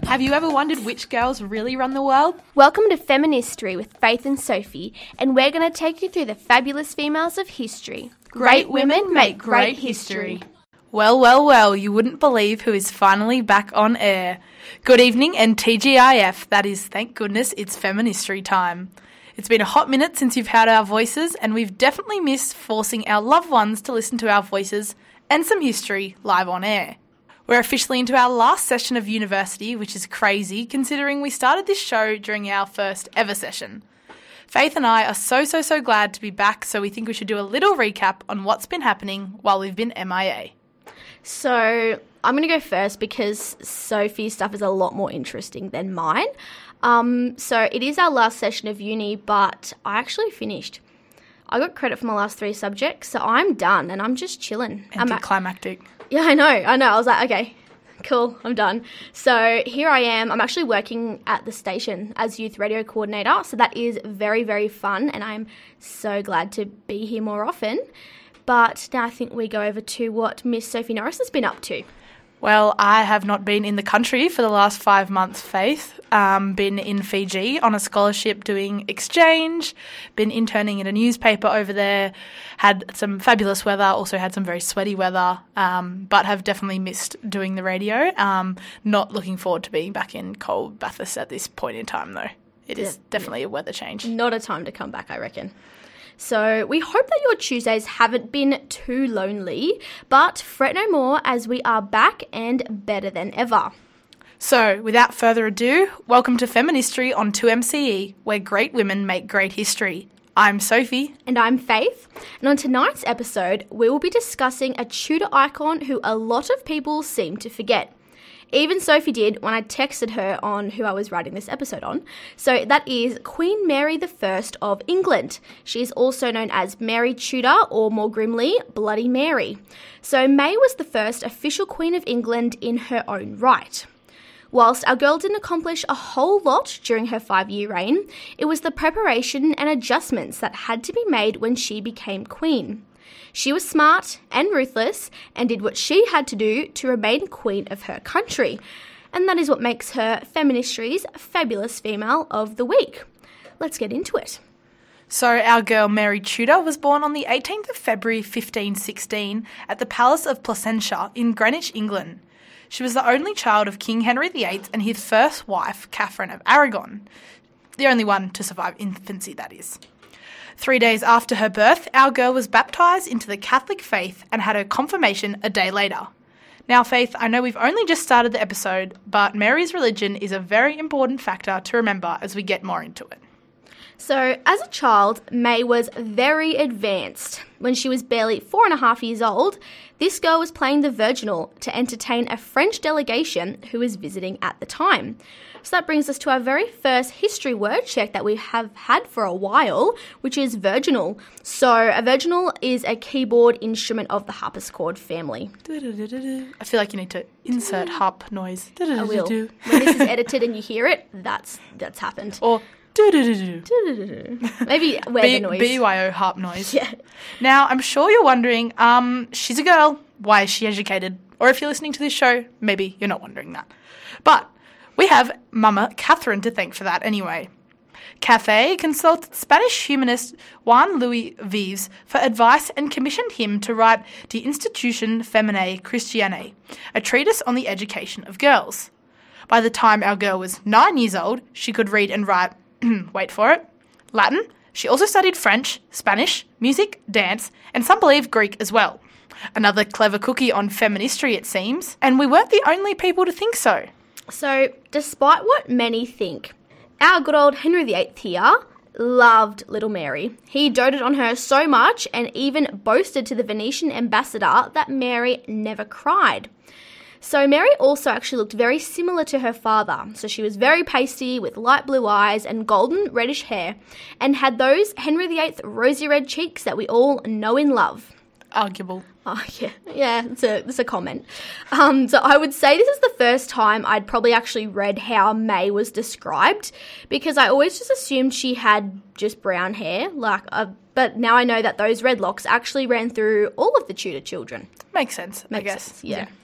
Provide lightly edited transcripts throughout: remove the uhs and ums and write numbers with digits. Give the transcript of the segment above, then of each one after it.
Have you ever wondered which girls really run the world? Welcome to Feministry with Faith and Sophie, and we're going to take you through the fabulous females of history. Great women make great history. Well, you wouldn't believe who is finally back on air. Good evening and TGIF, that is, thank goodness, it's Feministry time. It's been a hot minute since you've heard our voices, and we've definitely missed forcing our loved ones to listen to our voices and some history live on air. We're officially into our last session of university, which is crazy considering we started this show during our first ever session. Faith and I are so glad to be back, so we think we should do a little recap on what's been happening while we've been MIA. So I'm going to go first because Sophie's stuff is a lot more interesting than mine. So it is our last session of uni, but I actually finished. I got credit for my last 3 subjects, so I'm done and I'm just chilling. Anticlimactic. Yeah, I know. I was like, okay, cool, I'm done. So here I am. I'm actually working at the station as youth radio coordinator, so that is very, very fun, and I'm so glad to be here more often. But now I think we go over to what Miss Sophie Norris has been up to. Well, I have not been in the country for the last 5 months, Faith. Been in Fiji on a scholarship doing exchange, been interning in a newspaper over there, had some fabulous weather, also had some very sweaty weather, but have definitely missed doing the radio. Not looking forward to being back in cold Bathurst at this point in time, though. It is definitely a weather change. Not a time to come back, I reckon. So we hope that your Tuesdays haven't been too lonely, but fret no more as we are back and better than ever. So, without further ado, welcome to Feministry on 2MCE, where great women make great history. I'm Sophie. And I'm Faith. And on tonight's episode, we will be discussing a Tudor icon who a lot of people seem to forget. Even Sophie did when I texted her on who I was writing this episode on. So that is Queen Mary I of England. She is also known as Mary Tudor, or more grimly, Bloody Mary. So May was the first official Queen of England in her own right. Whilst our girl didn't accomplish a whole lot during her 5-year reign, it was the preparation and adjustments that had to be made when she became queen. She was smart and ruthless and did what she had to do to remain queen of her country. And that is what makes her Feministry's fabulous female of the week. Let's get into it. So our girl Mary Tudor was born on the 18th of February 1516 at the Palace of Placentia in Greenwich, England. She was the only child of King Henry VIII and his first wife, Catherine of Aragon. The only one to survive infancy, that is. 3 days after her birth, our girl was baptised into the Catholic faith and had her confirmation a day later. Now, Faith, I know we've only just started the episode, but Mary's religion is a very important factor to remember as we get more into it. So, as a child, May was very advanced. When she was barely 4.5 years old, this girl was playing the virginal to entertain a French delegation who was visiting at the time. So that brings us to our very first history word check that we have had for a while, which is virginal. So a virginal is a keyboard instrument of the harpsichord family. I feel like you need to insert harp noise. I will. When this is edited and you hear it, that's happened. Or maybe wear the noise. BYO harp noise. Yeah. Now, I'm sure you're wondering, she's a girl, why is she educated? Or if you're listening to this show, maybe you're not wondering that. But we have Mama Catherine to thank for that anyway. Cathay consulted Spanish humanist Juan Luis Vives for advice and commissioned him to write De Institutione Feminae Christianae, a treatise on the education of girls. By the time our girl was 9 years old, she could read and write, wait for it, Latin. She also studied French, Spanish, music, dance, and some believe Greek as well. Another clever cookie on feministry, it seems, and we weren't the only people to think so. So, despite what many think, our good old Henry VIII here loved little Mary. He doted on her so much and even boasted to the Venetian ambassador that Mary never cried. So Mary also actually looked very similar to her father. So she was very pasty with light blue eyes and golden reddish hair and had those Henry VIII rosy red cheeks that we all know and love. Arguable. Oh, yeah, it's a comment. So I would say this is the first time I'd probably actually read how May was described because I always just assumed she had just brown hair, but now I know that those red locks actually ran through all of the Tudor children. Makes sense, I guess. Sense, yeah.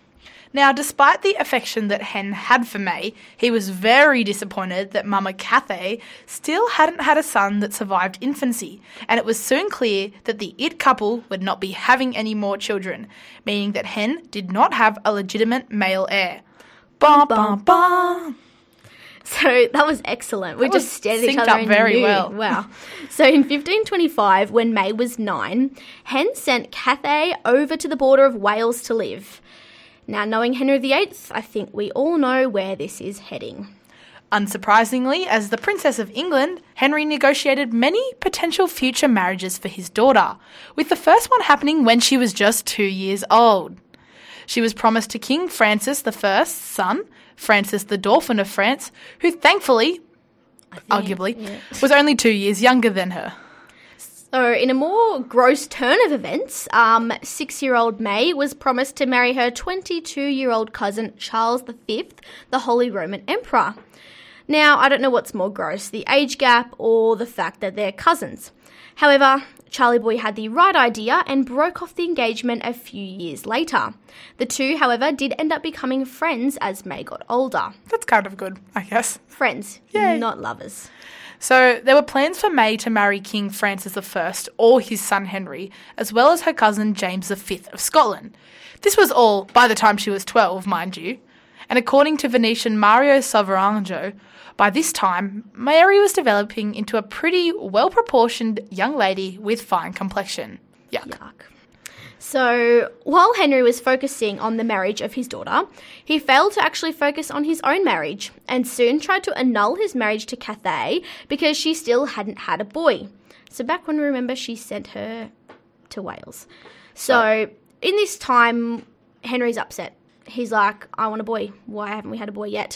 Now, despite the affection that Hen had for May, he was very disappointed that Mama Cathay still hadn't had a son that survived infancy, and it was soon clear that the It couple would not be having any more children, meaning that Hen did not have a legitimate male heir. Bum, bum, bum. So that was excellent. We just stared at each other and very knew. well. Wow. So in 1525, when May was 9, Hen sent Cathay over to the border of Wales to live. Now, knowing Henry VIII, I think we all know where this is heading. Unsurprisingly, as the Princess of England, Henry negotiated many potential future marriages for his daughter, with the first one happening when she was just 2 years old. She was promised to King Francis I's son, Francis the Dauphin of France, who thankfully, arguably, was only 2 years younger than her. So, in a more gross turn of events, 6-year-old May was promised to marry her 22-year-old cousin Charles V, the Holy Roman Emperor. Now, I don't know what's more gross, the age gap or the fact that they're cousins. However, Charlie Boy had the right idea and broke off the engagement a few years later. The two, however, did end up becoming friends as May got older. That's kind of good, I guess. Friends, Yay. not lovers. So there were plans for May to marry King Francis I or his son Henry, as well as her cousin James V of Scotland. This was all by the time she was 12, mind you. And according to Venetian Mario Savarango, by this time, Mary was developing into a pretty well-proportioned young lady with fine complexion. Yuck. So, while Henry was focusing on the marriage of his daughter, he failed to actually focus on his own marriage and soon tried to annul his marriage to Cathay because she still hadn't had a boy. So back when we remember, she sent her to Wales. So, in this time, Henry's upset. He's like, I want a boy. Why haven't we had a boy yet?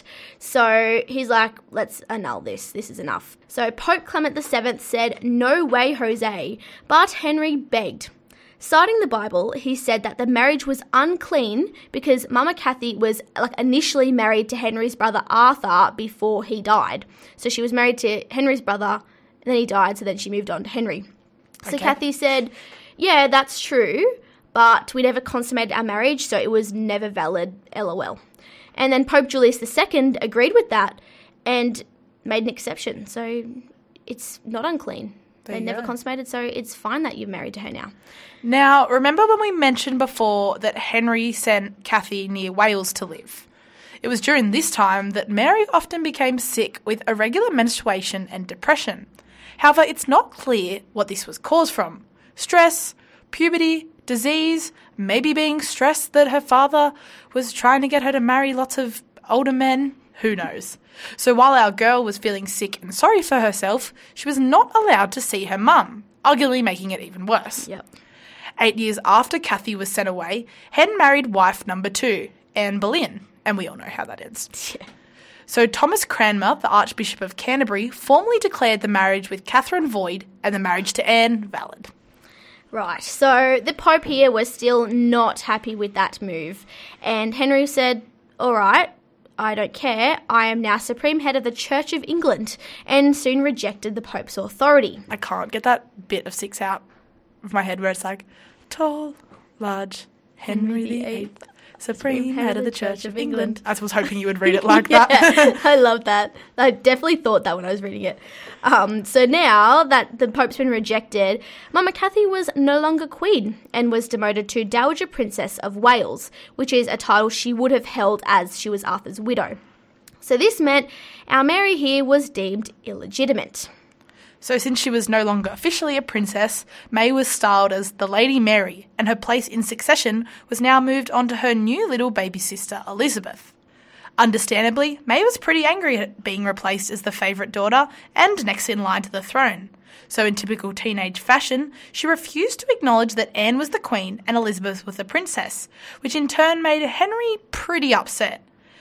So he's like, let's annul this. This is enough. So Pope Clement VII said, no way, Jose. But Henry begged. Citing the Bible, he said that the marriage was unclean because Mama Cathy was initially married to Henry's brother Arthur before he died. So she was married to Henry's brother, and then he died, so then she moved on to Henry. So Cathy said, yeah, that's true, but we never consummated our marriage, so it was never valid, LOL. And then Pope Julius II agreed with that and made an exception. So it's not unclean. They never consummated, so it's fine that you're married to her now. Now, remember when we mentioned before that Henry sent Cathy near Wales to live? It was during this time that Mary often became sick with irregular menstruation and depression. However, it's not clear what this was caused from. Stress, puberty, disease, maybe being stressed that her father was trying to get her to marry lots of older men. Who knows? So while our girl was feeling sick and sorry for herself, she was not allowed to see her mum, arguably making it even worse. Yep. 8 years after Cathy was sent away, Hen married wife number 2, Anne Boleyn, and we all know how that ends. Yeah. So Thomas Cranmer, the Archbishop of Canterbury, formally declared the marriage with Catherine void and the marriage to Anne valid. Right, so the Pope here was still not happy with that move, and Henry said, all right, I don't care, I am now Supreme Head of the Church of England, and soon rejected the Pope's authority. I can't get that bit of 6 out of my head where it's like, tall, large, Henry VIII, Supreme Head of the Church of England. I was hoping you would read it like that. I love that. I definitely thought that when I was reading it. So now that the Pope's been rejected, Mama Cathy was no longer Queen and was demoted to Dowager Princess of Wales, which is a title she would have held as she was Arthur's widow. So this meant our Mary here was deemed illegitimate. So since she was no longer officially a princess, May was styled as the Lady Mary, and her place in succession was now moved on to her new little baby sister, Elizabeth. Understandably, May was pretty angry at being replaced as the favourite daughter and next in line to the throne. So in typical teenage fashion, she refused to acknowledge that Anne was the queen and Elizabeth was the princess, which in turn made Henry pretty upset.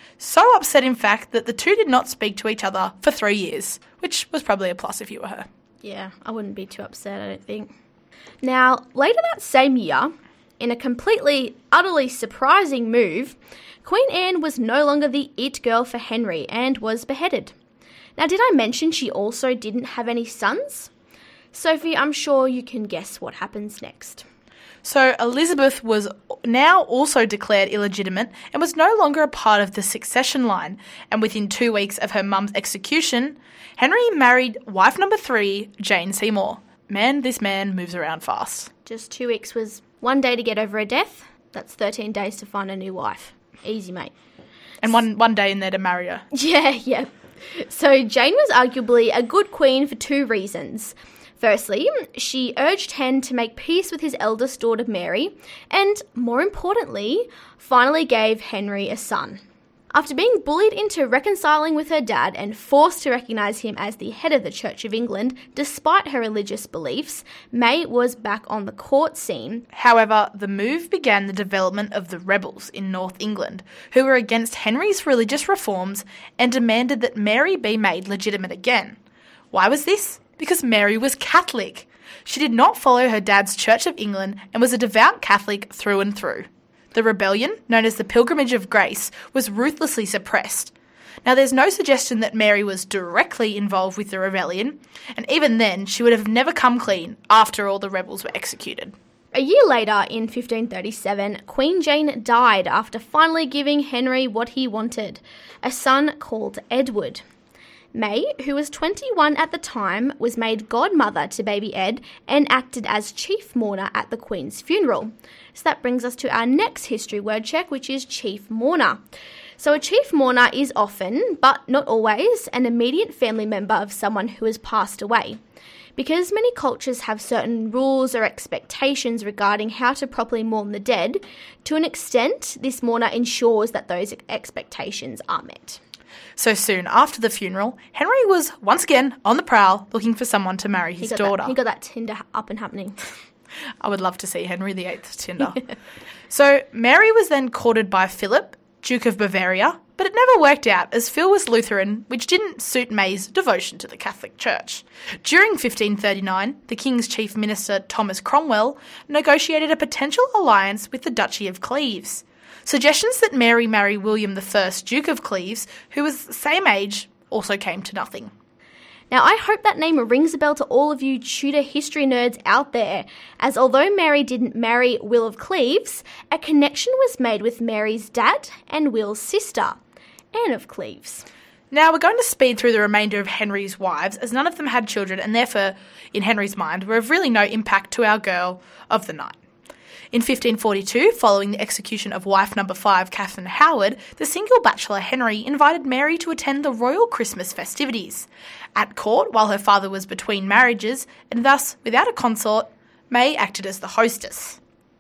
So upset, in fact, that the two did not speak to each other for 3 years, which was probably a plus if you were her. Yeah, I wouldn't be too upset, I don't think. Now, later that same year, in a completely, utterly surprising move, Queen Anne was no longer the it girl for Henry and was beheaded. Now, did I mention she also didn't have any sons? Sophie, I'm sure you can guess what happens next. So Elizabeth was now also declared illegitimate and was no longer a part of the succession line, and within 2 weeks of her mum's execution, Henry married wife number 3, Jane Seymour. Man, this man moves around fast. Just 2 weeks was 1 day to get over a death. That's 13 days to find a new wife. Easy, mate. And one day in there to marry her. Yeah. So Jane was arguably a good queen for 2 reasons. Firstly, she urged Hen to make peace with his eldest daughter Mary, and more importantly, finally gave Henry a son. After being bullied into reconciling with her dad and forced to recognise him as the head of the Church of England, despite her religious beliefs, May was back on the court scene. However, the move began the development of the rebels in North England, who were against Henry's religious reforms and demanded that Mary be made legitimate again. Why was this? Because Mary was Catholic. She did not follow her dad's Church of England and was a devout Catholic through and through. The rebellion, known as the Pilgrimage of Grace, was ruthlessly suppressed. Now, there's no suggestion that Mary was directly involved with the rebellion, and even then, she would have never come clean after all the rebels were executed. A year later, in 1537, Queen Jane died after finally giving Henry what he wanted, a son called Edward. May, who was 21 at the time, was made godmother to baby Ed and acted as chief mourner at the Queen's funeral. So that brings us to our next history word check, which is chief mourner. So a chief mourner is often, but not always, an immediate family member of someone who has passed away. Because many cultures have certain rules or expectations regarding how to properly mourn the dead, to an extent, this mourner ensures that those expectations are met. So soon after the funeral, Henry was once again on the prowl looking for someone to marry his daughter. He got that Tinder up and happening. I would love to see Henry VIII's Tinder. So Mary was then courted by Philip, Duke of Bavaria, but it never worked out as Phil was Lutheran, which didn't suit May's devotion to the Catholic Church. During 1539, the King's chief minister, Thomas Cromwell, negotiated a potential alliance with the Duchy of Cleves. Suggestions that Mary marry William I, Duke of Cleves, who was the same age, also came to nothing. Now, I hope that name rings a bell to all of you Tudor history nerds out there, as although Mary didn't marry Will of Cleves, a connection was made with Mary's dad and Will's sister, Anne of Cleves. Now, we're going to speed through the remainder of Henry's wives, as none of them had children and therefore, in Henry's mind, were of really no impact to our girl of the night. In 1542, following the execution of wife number 5, Catherine Howard, the single bachelor Henry invited Mary to attend the royal Christmas festivities. At court, while her father was between marriages, and thus without a consort, May acted as the hostess.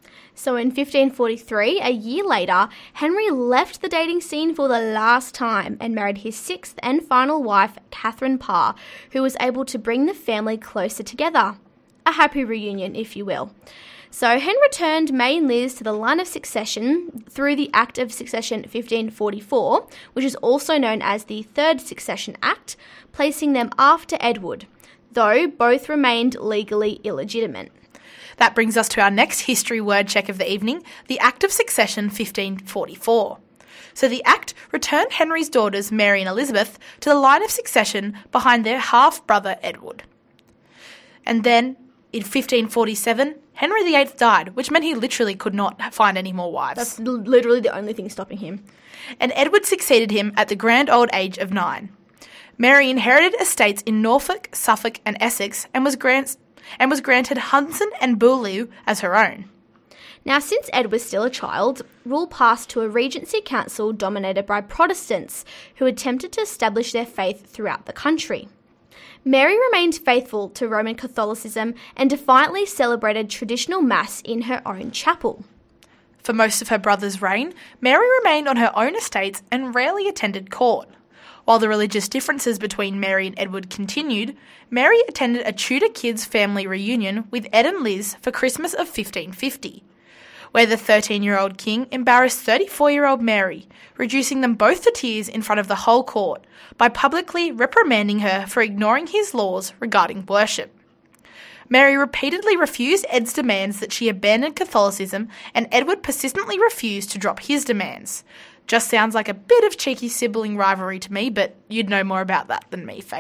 So in 1543, a year later, Henry left the dating scene for the last time and married his 6th and final wife, Catherine Parr, who was able to bring the family closer together. A happy reunion, if you will. So Hen returned May and Liz to the line of succession through the Act of Succession 1544, which is also known as the Third Succession Act, placing them after Edward, though both remained legally illegitimate. That brings us to our next history word check of the evening, the Act of Succession 1544. So the Act returned Henry's daughters Mary and Elizabeth to the line of succession behind their half-brother Edward. And then, in 1547, Henry VIII died, which meant he literally could not find any more wives. That's literally the only thing stopping him. And Edward succeeded him at the grand old age of 9. Mary inherited estates in Norfolk, Suffolk and Essex and was granted Hudson and Beaulieu as her own. Now, since Ed was still a child, rule passed to a regency council dominated by Protestants who attempted to establish their faith throughout the country. Mary remained faithful to Roman Catholicism and defiantly celebrated traditional Mass in her own chapel. For most of her brother's reign, Mary remained on her own estates and rarely attended court. While the religious differences between Mary and Edward continued, Mary attended a Tudor kids' family reunion with Ed and Liz for Christmas of 1550, where the 13-year-old king embarrassed 34-year-old Mary, reducing them both to tears in front of the whole court by publicly reprimanding her for ignoring his laws regarding worship. Mary repeatedly refused Ed's demands that she abandon Catholicism, and Edward persistently refused to drop his demands. Just sounds like a bit of cheeky sibling rivalry to me, but you'd know more about that than me, Faith.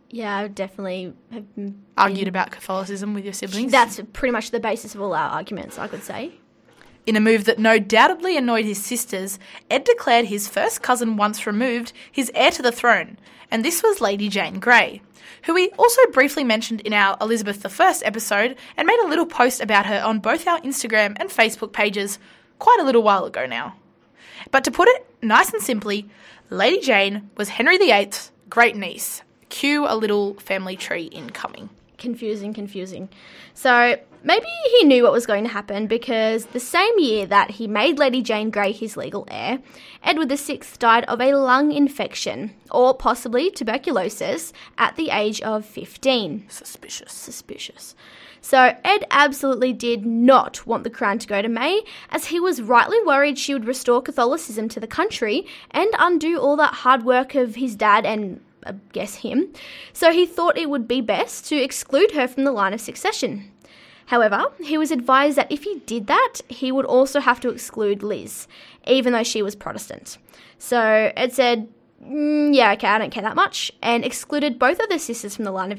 Yeah, I would definitely have Argued about Catholicism with your siblings. That's pretty much the basis of all our arguments, I could say. In a move that no doubtedly annoyed his sisters, Ed declared his first cousin once removed his heir to the throne, and this was Lady Jane Grey, who we also briefly mentioned in our Elizabeth I episode and made a little post about her on both our Instagram and Facebook pages quite a little while ago now. But to put it nice and simply, Lady Jane was Henry VIII's great niece. Cue a little family tree incoming. Confusing. So maybe he knew what was going to happen because the same year that he made Lady Jane Grey his legal heir, Edward VI died of a lung infection, or possibly tuberculosis, at the age of 15. Suspicious. So Ed absolutely did not want the crown to go to May, as he was rightly worried she would restore Catholicism to the country and undo all that hard work of his dad and, I guess, him. So he thought it would be best to exclude her from the line of succession. However, he was advised that if he did that, he would also have to exclude Liz, even though she was Protestant. So Ed said, yeah, okay, I don't care that much, and excluded both of their sisters from the line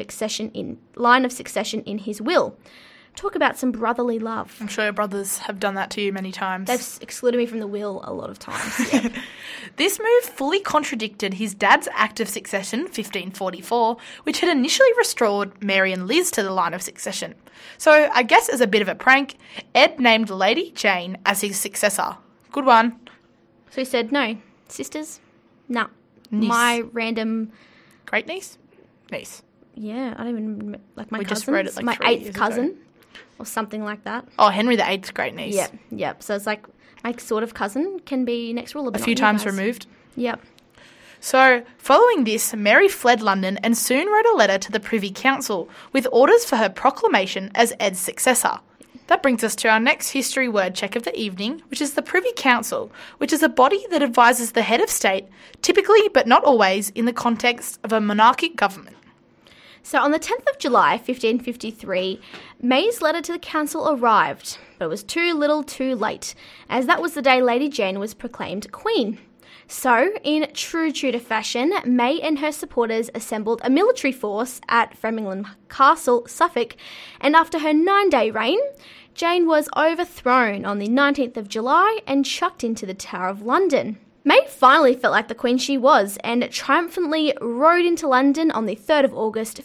of succession in his will. Talk about some brotherly love. I'm sure your brothers have done that to you many times. They've excluded me from the will a lot of times. Yep. This move fully contradicted his dad's Act of Succession, 1544, which had initially restored Mary and Liz to the line of succession. So I guess as a bit of a prank, Ed named Lady Jane as his successor. Good one. So he said, no, sisters, no. Niece. My random... Great niece? Niece. Yeah, I don't even... Like my we cousins. Just wrote it like my 3 eighth years cousin. Ago. Or something like that. Oh, Henry VIII's great niece. Yep. So it's like my sort of cousin can be next ruler. A few times removed. Yep. So, following this, Mary fled London and soon wrote a letter to the Privy Council with orders for her proclamation as Ed's successor. That brings us to our next history word check of the evening, which is the Privy Council, which is a body that advises the head of state, typically but not always in the context of a monarchic government. So on the 10th of July, 1553, May's letter to the council arrived, but it was too little too late, as that was the day Lady Jane was proclaimed queen. So, in true Tudor fashion, May and her supporters assembled a military force at Framlingham Castle, Suffolk, and after her 9-day reign, Jane was overthrown on the 19th of July and chucked into the Tower of London. May finally felt like the queen she was and triumphantly rode into London on the 3rd of August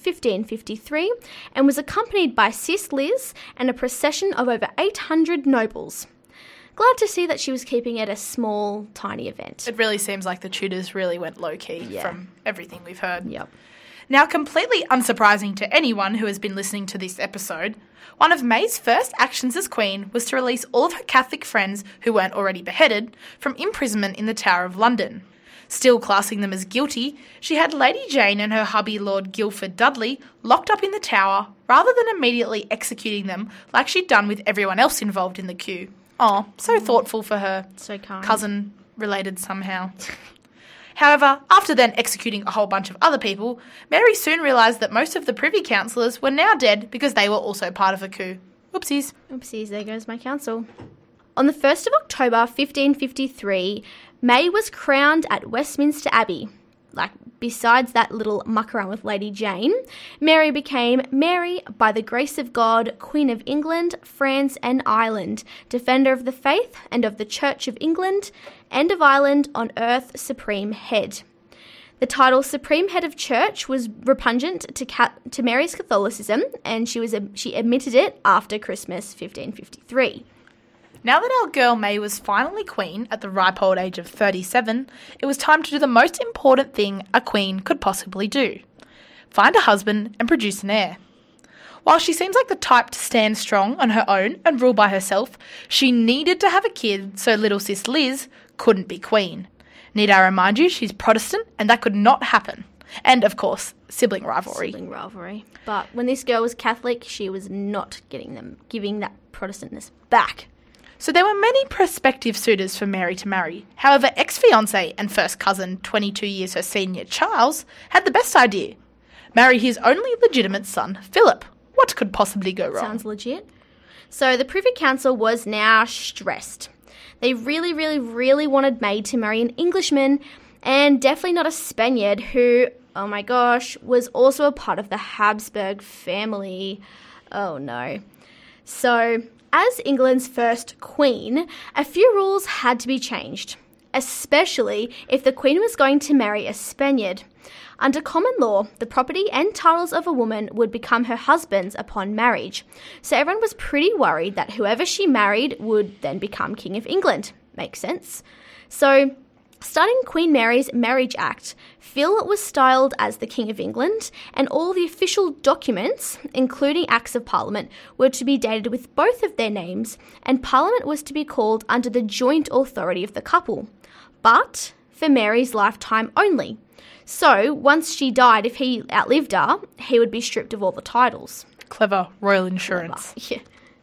1553 and was accompanied by Sis Liz and a procession of over 800 nobles. Glad to see that she was keeping it a small, tiny event. It really seems like the Tudors really went low-key from everything we've heard. Yep. Now, completely unsurprising to anyone who has been listening to this episode, one of May's first actions as Queen was to release all of her Catholic friends who weren't already beheaded from imprisonment in the Tower of London. Still classing them as guilty, she had Lady Jane and her hubby Lord Guildford Dudley locked up in the Tower rather than immediately executing them like she'd done with everyone else involved in the coup. Oh, so thoughtful for her So kind. cousin related somehow. However, after then executing a whole bunch of other people, Mary soon realised that most of the Privy Councillors were now dead because they were also part of the coup. Whoopsies. Oopsies, there goes my council. On the 1st of October 1553, May was crowned at Westminster Abbey. Like, besides that little muck around with Lady Jane, Mary became Mary, by the grace of God, Queen of England, France and Ireland, Defender of the Faith and of the Church of England and of Ireland on earth, Supreme Head. The title Supreme Head of Church was repugnant to Mary's Catholicism, and she admitted it after Christmas 1553. Now that our girl May was finally queen at the ripe old age of 37, it was time to do the most important thing a queen could possibly do. Find a husband and produce an heir. While she seems like the type to stand strong on her own and rule by herself, she needed to have a kid so little sis Liz couldn't be queen. Need I remind you, she's Protestant and that could not happen. And, of course, sibling rivalry. But when this girl was Catholic, she was not giving that Protestantness back. So there were many prospective suitors for Mary to marry. However, ex-fiancé and first cousin, 22 years her senior, Charles, had the best idea. Marry his only legitimate son, Philip. What could possibly go wrong? Sounds legit. So the Privy Council was now stressed. They really wanted May to marry an Englishman and definitely not a Spaniard who oh my gosh, was also a part of the Habsburg family. Oh no. So, as England's first queen, a few rules had to be changed, especially if the queen was going to marry a Spaniard. Under common law, the property and titles of a woman would become her husband's upon marriage. So everyone was pretty worried that whoever she married would then become King of England. Makes sense. So, starting Queen Mary's Marriage Act, Phil was styled as the King of England, and all the official documents, including Acts of Parliament, were to be dated with both of their names, and Parliament was to be called under the joint authority of the couple, but for Mary's lifetime only. So, once she died, if he outlived her, he would be stripped of all the titles. Clever. Royal insurance. Yeah.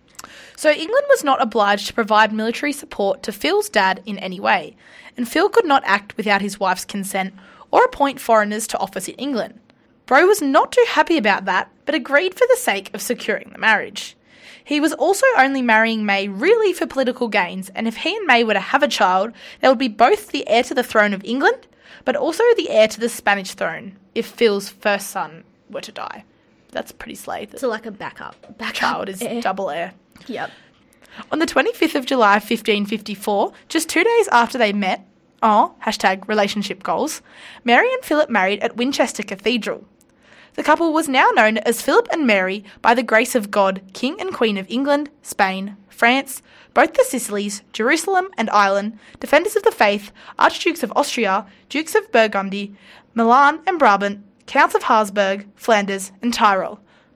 So England was not obliged to provide military support to Phil's dad in any way, and Phil could not act without his wife's consent or appoint foreigners to office in England. Bro was not too happy about that, but agreed for the sake of securing the marriage. He was also only marrying May really for political gains, and if he and May were to have a child, they would be both the heir to the throne of England, but also the heir to the Spanish throne if Phil's first son were to die. That's pretty slay. So like a backup Child is heir. double heir. Yep. On the 25th of July 1554, just 2 days after they met, #relationship goals, Mary and Philip married at Winchester Cathedral. The couple was now known as Philip and Mary by the grace of God, King and Queen of England, Spain, France, both the Sicilies, Jerusalem and Ireland, defenders of the faith, Archdukes of Austria, Dukes of Burgundy, Milan and Brabant, Counts of Habsburg, Flanders and Tyrol.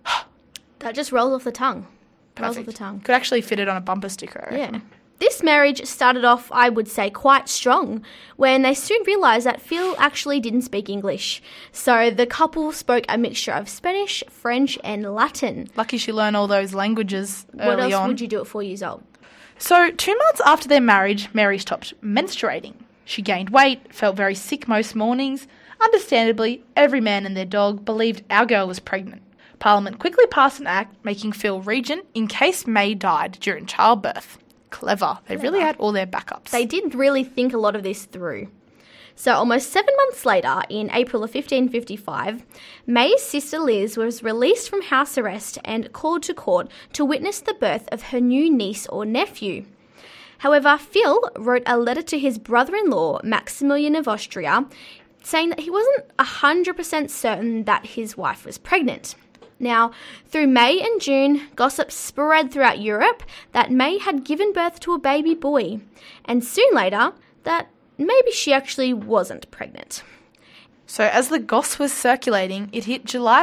That just rolls off the tongue. Rolls off Perfect. the tongue. Could actually fit it on a bumper sticker, I reckon. Yeah. This marriage started off, I would say, quite strong when they soon realised that Phil actually didn't speak English. So the couple spoke a mixture of Spanish, French and Latin. Lucky she learned all those languages What early else on. would you do at 4 years old? So 2 months after their marriage, Mary stopped menstruating. She gained weight, felt very sick most mornings. Understandably, every man and their dog believed our girl was pregnant. Parliament quickly passed an act making Phil regent in case May died during childbirth. Clever. They really had all their backups. They did really think a lot of this through. So almost 7 months later, in April of 1555, May's sister Liz was released from house arrest and called to court to witness the birth of her new niece or nephew. However, Phil wrote a letter to his brother-in-law, Maximilian of Austria, saying that he wasn't 100% certain that his wife was pregnant. Now, through May and June, gossip spread throughout Europe that May had given birth to a baby boy, and soon later, that maybe she actually wasn't pregnant. So as the goss was circulating, it hit July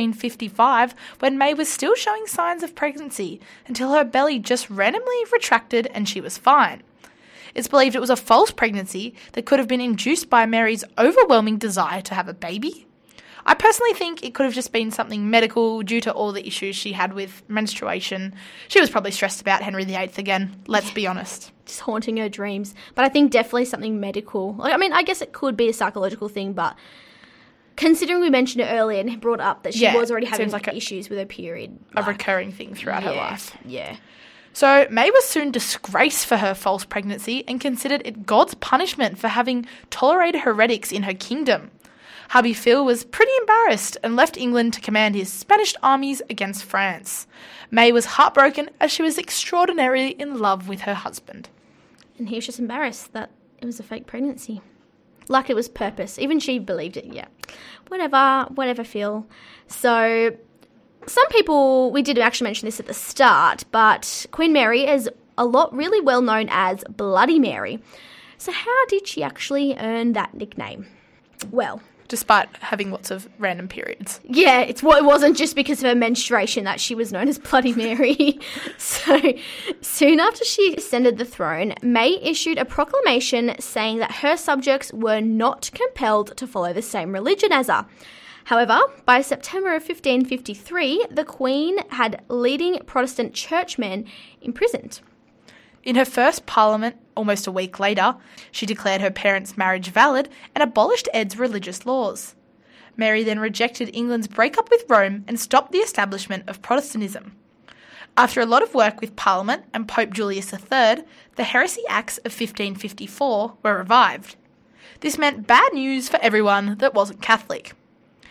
1555 when May was still showing signs of pregnancy until her belly just randomly retracted and she was fine. It's believed it was a false pregnancy that could have been induced by Mary's overwhelming desire to have a baby. I personally think it could have just been something medical due to all the issues she had with menstruation. She was probably stressed about Henry VIII again, let's be honest. Just haunting her dreams. But I think definitely something medical. Like, I mean, I guess it could be a psychological thing, but considering we mentioned it earlier and brought up that she was already having like issues with her period. A recurring thing throughout her life. Yeah. So May was soon disgraced for her false pregnancy and considered it God's punishment for having tolerated heretics in her kingdom. Hubby Phil was pretty embarrassed and left England to command his Spanish armies against France. May was heartbroken as she was extraordinarily in love with her husband. And he was just embarrassed that it was a fake pregnancy. Like it was purpose. Even she believed it, yeah. Whatever, Phil. So, some people, we did actually mention this at the start, but Queen Mary is a lot really well known as Bloody Mary. So how did she actually earn that nickname? Well, despite having lots of random periods. Yeah, it wasn't just because of her menstruation that she was known as Bloody Mary. So, soon after she ascended the throne, May issued a proclamation saying that her subjects were not compelled to follow the same religion as her. However, by September of 1553, the Queen had leading Protestant churchmen imprisoned. In her first parliament, almost a week later, she declared her parents' marriage valid and abolished Ed's religious laws. Mary then rejected England's breakup with Rome and stopped the establishment of Protestantism. After a lot of work with Parliament and Pope Julius III, the Heresy Acts of 1554 were revived. This meant bad news for everyone that wasn't Catholic.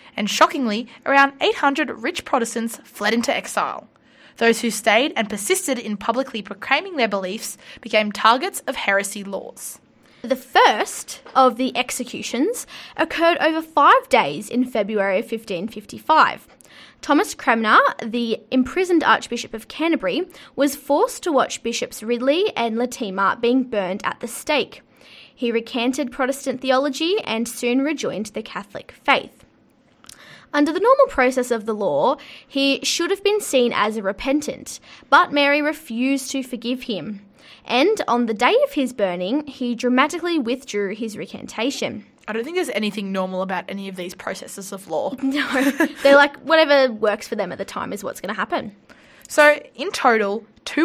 and shockingly, around 800 rich Protestants fled into exile. Those who stayed and persisted in publicly proclaiming their beliefs became targets of heresy laws. The first of the executions occurred over 5 days in February of 1555. Thomas Cranmer, the imprisoned Archbishop of Canterbury, was forced to watch Bishops Ridley and Latimer being burned at the stake. He recanted Protestant theology and soon rejoined the Catholic faith. Under the normal process of the law, he should have been seen as a repentant, but Mary refused to forgive him. And on the day of his burning, he dramatically withdrew his recantation. I don't think there's anything normal about any of these processes of law. No, they're like, whatever works for them at the time is what's going to happen. So, in total,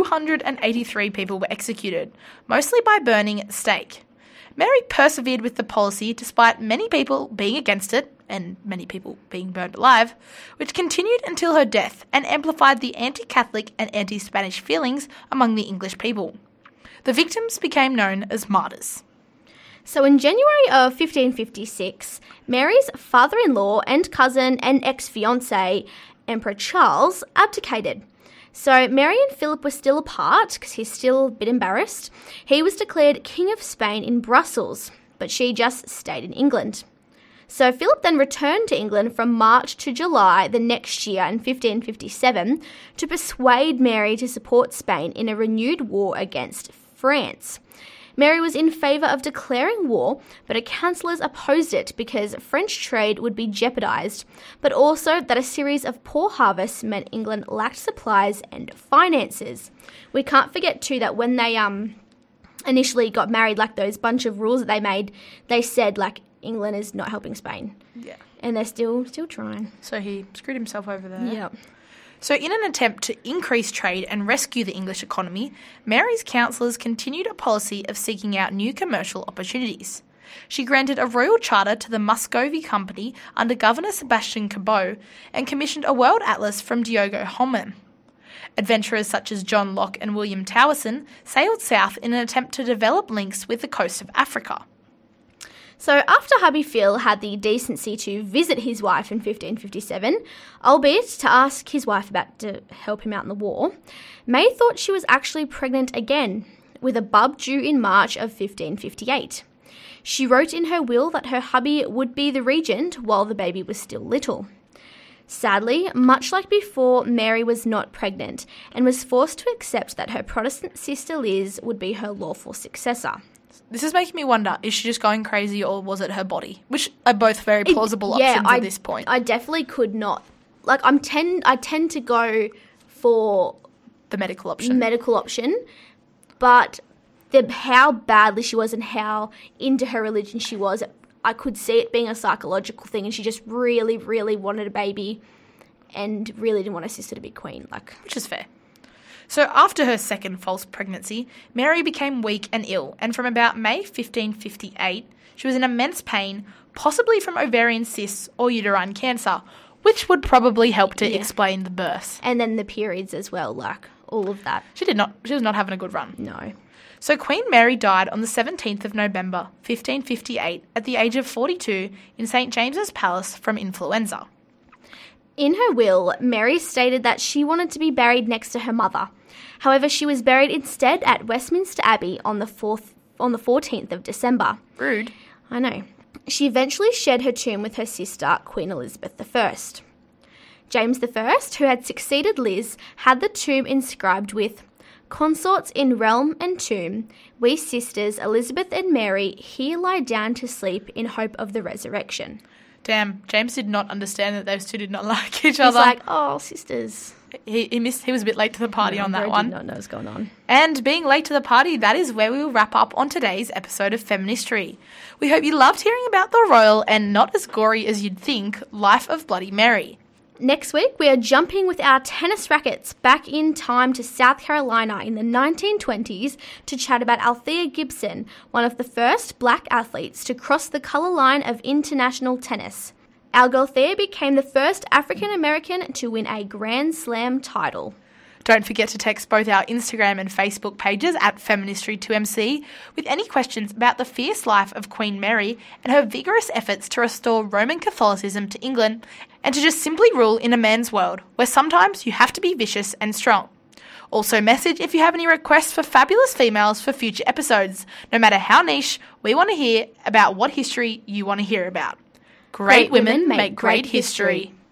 283 people were executed, mostly by burning at the stake. Mary persevered with the policy despite many people being against it, and many people being burned alive, which continued until her death and amplified the anti-Catholic and anti-Spanish feelings among the English people. The victims became known as martyrs. So in January of 1556, Mary's father-in-law and cousin and ex-fiancé, Emperor Charles, abdicated. So Mary and Philip were still apart because he's still a bit embarrassed. He was declared King of Spain in Brussels, but she just stayed in England. So Philip then returned to England from March to July the next year in 1557 to persuade Mary to support Spain in a renewed war against France. Mary was in favour of declaring war, but her councillors opposed it because French trade would be jeopardised, but also that a series of poor harvests meant England lacked supplies and finances. We can't forget too that when they initially got married, like those bunch of rules that they made, they said like England is not helping Spain. Yeah. And they're still trying. So he screwed himself over there. Yeah. So in an attempt to increase trade and rescue the English economy, Mary's councillors continued a policy of seeking out new commercial opportunities. She granted a royal charter to the Muscovy Company under Governor Sebastian Cabot and commissioned a world atlas from Diogo Holman. Adventurers such as John Locke and William Towerson sailed south in an attempt to develop links with the coast of Africa. So after hubby Phil had the decency to visit his wife in 1557, albeit to ask his wife about to help him out in the war, May thought she was actually pregnant again, with a bub due in March of 1558. She wrote in her will that her hubby would be the regent while the baby was still little. Sadly, much like before, Mary was not pregnant and was forced to accept that her Protestant sister Liz would be her lawful successor. This is making me wonder, is she just going crazy or was it her body? Which are both very plausible options at this point. I definitely could not. Like, I tend to go for the medical option. But how badly she was and how into her religion she was, I could see it being a psychological thing, and she just really, really wanted a baby and really didn't want her sister to be queen. Which is fair. So after her second false pregnancy, Mary became weak and ill, and from about May 1558, she was in immense pain, possibly from ovarian cysts or uterine cancer, which would probably help to explain the birth. And then the periods as well, all of that. She was not having a good run. No. So Queen Mary died on the 17th of November 1558 at the age of 42 in St James's Palace from influenza. In her will, Mary stated that she wanted to be buried next to her mother. However, she was buried instead at Westminster Abbey on the 14th of December. Rude. I know. She eventually shared her tomb with her sister, Queen Elizabeth I. James I, who had succeeded Liz, had the tomb inscribed with, "Consorts in realm and tomb, we sisters Elizabeth and Mary here lie down to sleep in hope of the resurrection." Damn, James did not understand that those two did not like each other. He's like, oh, sisters. He was a bit late to the party on that one. I did not know what's going on. And being late to the party, that is where we will wrap up on today's episode of Feministry. We hope you loved hearing about the royal and not as gory as you'd think life of Bloody Mary. Next week, we are jumping with our tennis rackets back in time to South Carolina in the 1920s to chat about Althea Gibson, one of the first black athletes to cross the colour line of international tennis. Our girl Thea became the first African American to win a Grand Slam title. Don't forget to text both our Instagram and Facebook pages at Feministry2MC with any questions about the fierce life of Queen Mary and her vigorous efforts to restore Roman Catholicism to England and to just simply rule in a man's world where sometimes you have to be vicious and strong. Also message if you have any requests for fabulous females for future episodes. No matter how niche, we want to hear about what history you want to hear about. Great women make great history.